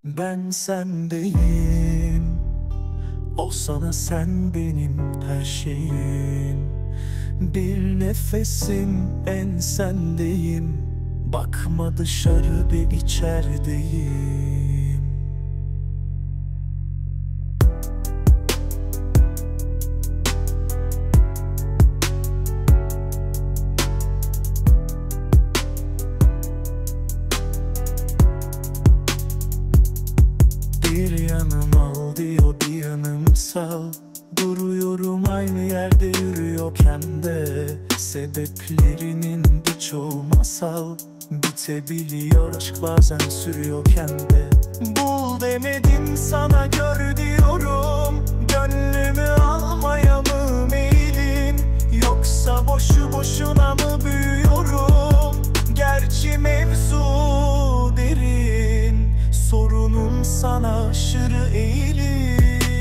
Ben sendeyim, o sana, sen benim her şeyim. Bir nefesim ensendeyim, bakma dışarı bir içerideyim. Bir yanım al diyor, bir yanım sal. Duruyorum aynı yerde yürüyorken de, sebeplerinin birçoğu masal. Bitebiliyor aşk bazen sürüyorken de. Bul demedim sana, gör diyorum. Gönlümü almaya mı meyilin, yoksa boşu boşuna mı büyüyorum? Gerçi mevzu derin, sorunum sana aşırı eğilim.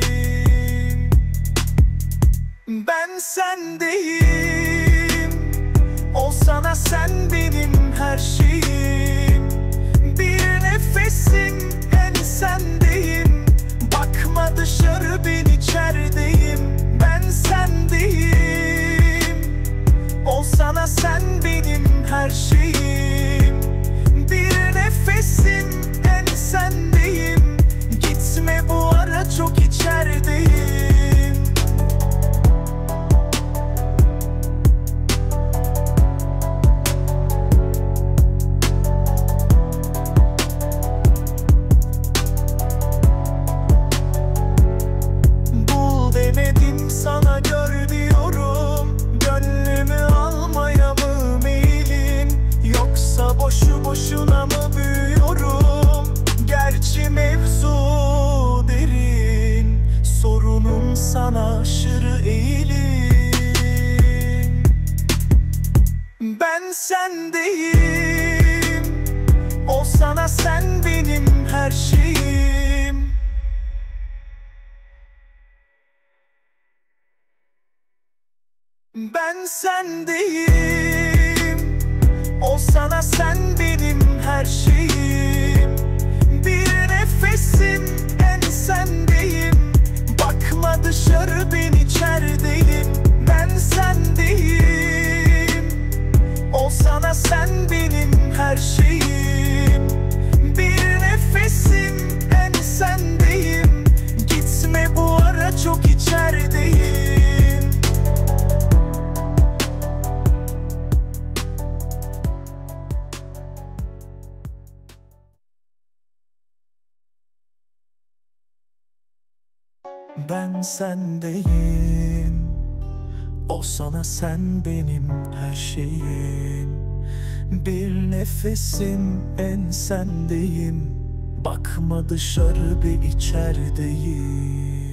Ben sendeyim, o sana, sen benim her şeyim. Bir nefesim ensendeyim, bakma dışarı ben içerideyim. Ben sendeyim, o sana, sen benim her şeyim. Bir nefesim ensendeyim, gitme bu ara çok içerideyim. Bul demedim sana, gör diyorum. Gönlümü almaya mı meyilin, yoksa boşu boşuna mı büyüyorum? Gerçi mevzu derin, sorunum sana aşırı eğilim. Ben sendeyim, o sana, sen benim her şeyim. Ben sendeyim, o sana, sen benim her şeyim. Bir nefesim ensendeyim, bakma dışarı ben içerideyim. Ben sendeyim, o sana, sen benim her şeyim. Bir nefesim ensendeyim, gitme bu ara çok içerideyim. Ben sendeyim, o sana, sen benim her şeyim. Bir nefesim ensendeyim, bakma dışarı bir içerideyim.